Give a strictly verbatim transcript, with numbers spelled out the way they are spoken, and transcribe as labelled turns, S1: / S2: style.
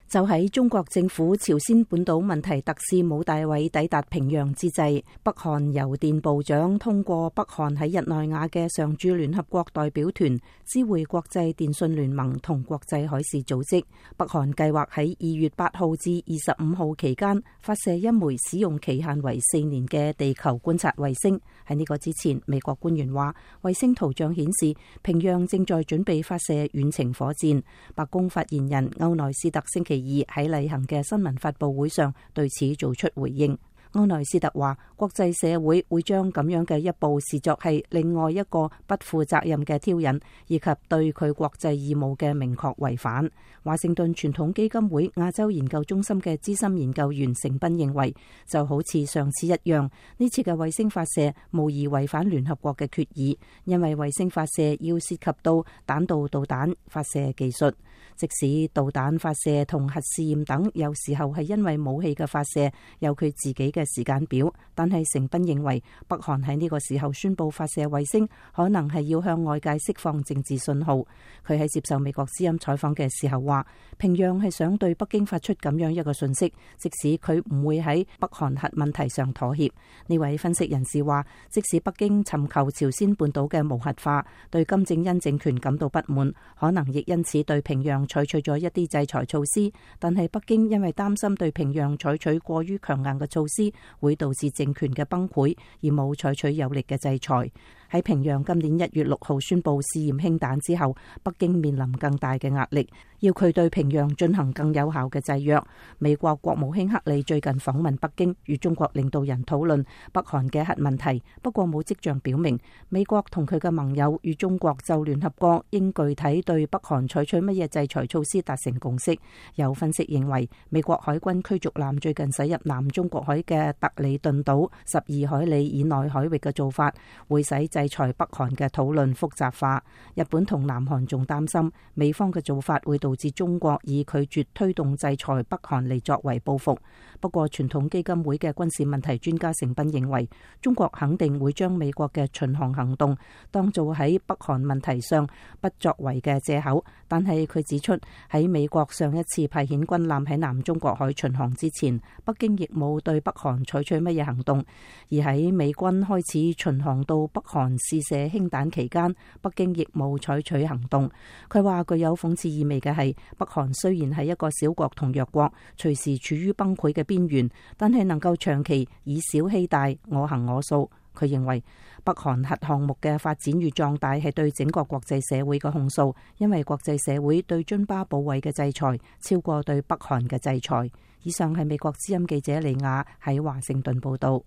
S1: 就喺中國政府朝鮮半島問題特使武大偉抵達平壤之際，北韓郵電部長通過北韓喺日內瓦嘅常駐聯合國代表團，知會國際電訊聯盟同國際海事組織。北韓計劃喺二月八號至二十五號期間發射一枚使用期限為四年嘅地球觀察衛星。喺呢個之前，美國官員話，衛星圖像顯示平壤正在準備發射遠程火箭。白宮發言人歐內斯特星期二喺例行嘅新聞發佈會上對此做出回應。歐內斯特話，國際社會會將咁樣嘅一步視作係另外一個不負責任嘅挑釁，以及對佢國際義務嘅明確違反。華盛頓傳統基金會亞洲研究中心嘅資深研究員成斌認為，就好似上次一樣，呢次嘅衛星發射無疑違反聯合國嘅決議，因為衛星發射要涉及到彈道導彈發射技術。即使導彈發射同核試驗等有時候係因為武器嘅發射有佢自己嘅時間表，但係成斌認為北韓喺呢個時候宣布發射衛星，可能係要向外界釋放政治信號。佢喺接受美國之音採訪嘅時候話，平壤係想對北京發出咁樣一個訊息，即使佢唔會喺北韓核問題上妥協。呢位分析人士話，即使北京尋求朝鮮半島嘅無核化，對金正恩政權感到不滿，可能亦因此對平壤採取咗一啲制裁措施，但係北京因為擔心對平壤採取過於強硬嘅措施會導致政權嘅崩潰，而冇採取有力嘅制裁。喺平壤今年一月六號宣布試驗氫彈之後，北京面臨更大嘅壓力，要佢對平壤進行更有效嘅制約。美國國務卿克里最近訪問北京，與中國領導人討論北韓嘅核問題，不過冇跡象表明美國同佢嘅盟友與中國就聯合國應具體對北韓採取乜嘢制裁措施達成共識。有分析認為，美國海軍驅逐艦最近駛入南中國海嘅特里頓島十二海里以內海域嘅做法，會使制裁北韓嘅討論複雜化。日本同南韓仲擔心美方嘅做法會導致中國以拒絕推動制裁北韓嚟作為報復。不過傳統基金會嘅軍事問題專家成斌認為，中國肯定會將美國嘅巡航行動當做喺北韓問題上不作為嘅借口。但係佢指出，喺美國上一次派遣軍艦喺南中國海巡航之前，北京亦冇對北韓採取乜嘢行動。而喺美軍開始巡航到北韓試射氫彈期間，北京亦冇採取行動。佢話具有諷刺意味嘅係，北韓雖然係一個小國同弱國，隨時處於崩潰嘅邊緣，但係能夠長期以小欺大，我行我素。佢認為北韓核項目嘅發展與壯大係對整個國際社會嘅控訴，因為國際社會對津巴布韋嘅制裁超過對北韓嘅制裁。以上係美國之音記者李雅喺華盛頓報道。